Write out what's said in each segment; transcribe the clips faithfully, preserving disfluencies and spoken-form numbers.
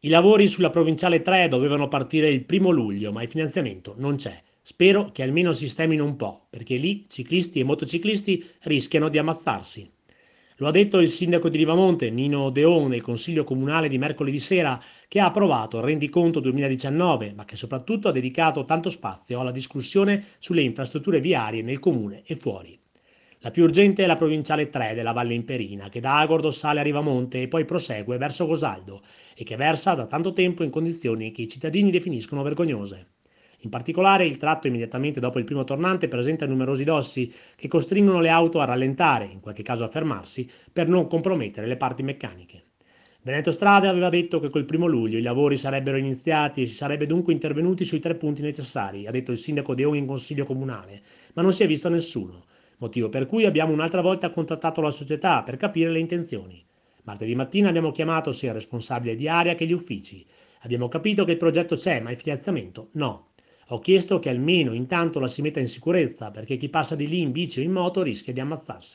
I lavori sulla provinciale tre dovevano partire il primo luglio, ma il finanziamento non c'è. Spero che almeno sistemino un po', perché lì ciclisti e motociclisti rischiano di ammazzarsi. Lo ha detto il sindaco di Rivamonte, Nino Deon, nel consiglio comunale di mercoledì sera, che ha approvato il rendiconto duemiladiciannove, ma che soprattutto ha dedicato tanto spazio alla discussione sulle infrastrutture viarie nel comune e fuori. La più urgente è la provinciale tre della Valle Imperina, che da Agordo sale a Rivamonte e poi prosegue verso Gosaldo e che versa da tanto tempo in condizioni che i cittadini definiscono vergognose. In particolare il tratto immediatamente dopo il primo tornante presenta numerosi dossi che costringono le auto a rallentare, in qualche caso a fermarsi, per non compromettere le parti meccaniche. Veneto Strade aveva detto che col primo luglio i lavori sarebbero iniziati e si sarebbe dunque intervenuti sui tre punti necessari, ha detto il sindaco De Jong in consiglio comunale, ma non si è visto nessuno, motivo per cui abbiamo un'altra volta contattato la società per capire le intenzioni. Martedì mattina abbiamo chiamato sia il responsabile di area che gli uffici. Abbiamo capito che il progetto c'è, ma il finanziamento no. Ho chiesto che almeno intanto la si metta in sicurezza, perché chi passa di lì in bici o in moto rischia di ammazzarsi.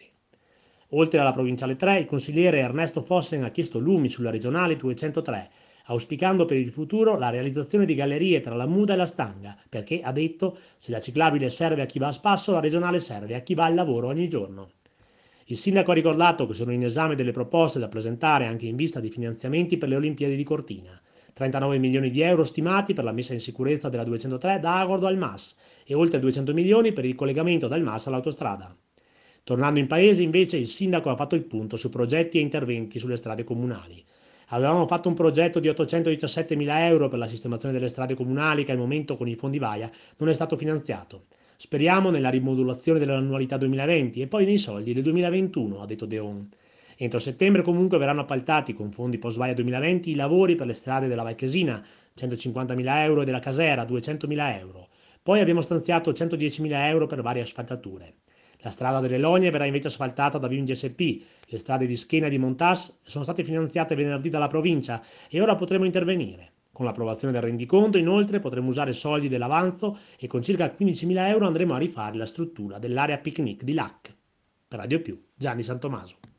Oltre alla provinciale tre, il consigliere Ernesto Fossen ha chiesto lumi sulla regionale duecentotré, auspicando per il futuro la realizzazione di gallerie tra la Muda e la Stanga, perché, ha detto, se la ciclabile serve a chi va a spasso, la regionale serve a chi va al lavoro ogni giorno. Il sindaco ha ricordato che sono in esame delle proposte da presentare anche in vista di finanziamenti per le Olimpiadi di Cortina. trentanove milioni di euro stimati per la messa in sicurezza della duecentotré da Agordo al Mas e oltre duecento milioni per il collegamento dal Mas all'autostrada. Tornando in paese, invece, il sindaco ha fatto il punto su progetti e interventi sulle strade comunali. Avevamo fatto un progetto di ottocentodiciassettemila euro per la sistemazione delle strade comunali che al momento con i fondi Vaia non è stato finanziato. Speriamo nella rimodulazione dell'annualità duemilaventi e poi nei soldi del duemilaventuno, ha detto Deon. Entro settembre comunque verranno appaltati con fondi post-Vaia duemilaventi i lavori per le strade della Valchesina, centocinquantamila euro, e della Casera, duecentomila euro. Poi abbiamo stanziato centodiecimila euro per varie asfaltature. La strada delle Logne verrà invece asfaltata da Vim G S P, le strade di Schena e di Montas sono state finanziate venerdì dalla provincia e ora potremo intervenire. Con l'approvazione del rendiconto, inoltre, potremo usare soldi dell'avanzo e con circa quindicimila euro andremo a rifare la struttura dell'area picnic di Lac. Per Radio Più, Gianni Santomaso.